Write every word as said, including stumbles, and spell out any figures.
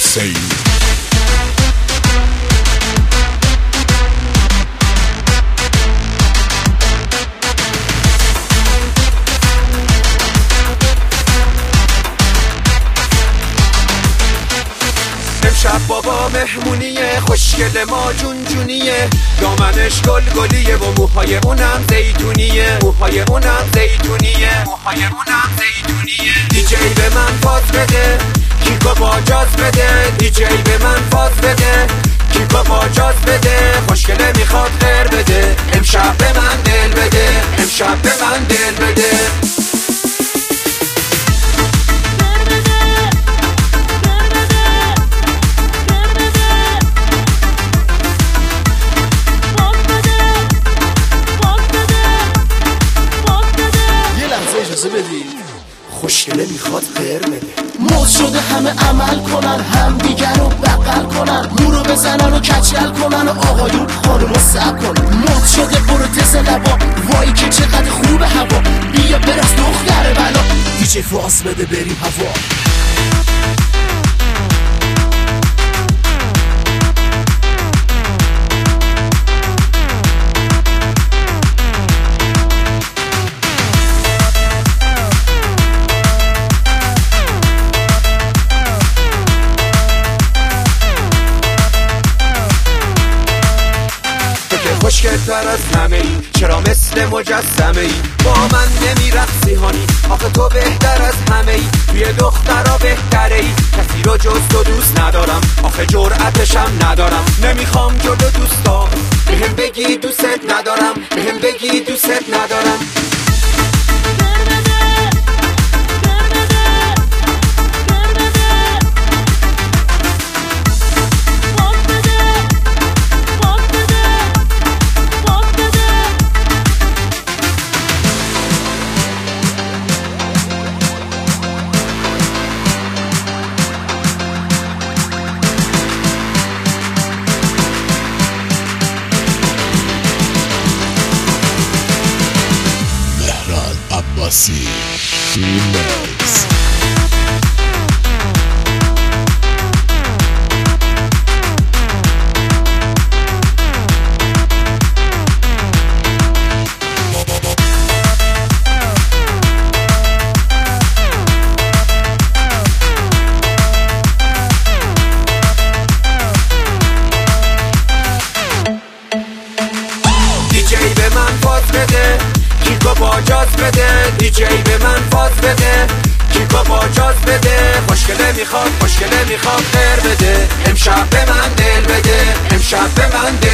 حسین. امشب بابا مهمونیه، خوشگل ما جون جونیه، دامنش گل گلیه و موهای اونم زیتونیه، موهای اونم زیتونیه، موهای اونم زیتونیه. دیجی به من فاز بده، کیکو با جاز بده، دیجی به من فاز بده، کیکو با جاز بده، خوشگله میخواد غیر بده، امشب به من دل بده، امشب به من دل بده. خوشگله میخواد غیر بده. موز شده همه عمل کنن، هم دیگر رو بغل کنن، مورو بزنن و کچل کنن و آقایون خانومو سب کنن. موز شده برو تز لبا، وای که چقدر خوبه هوا، بیا برس دختر بلا، دیجی فاز بده بریم هوا. خوشگل تر از همه ای، چرا مثل مجسمه ای با من نمی رقصی هانی؟ آخه تو بهتر از همه ای، توی دخترا بهتره ای، کسی رو جز تو دوست ندارم، آخه جرأتشم ندارم، نمیخوام جلو دوستا بهم بگی دوست ندارم، بهم بگی دوست ندارم. Abbasi Remix. دیجی به من فاز بده، کیکو با جاز بده، دیجی به من فاز بده، کیکو با جاز بده، خوشگله میخواد، خوشگله میخواد غیر بده، امشب به من دل بده، امشب به من دل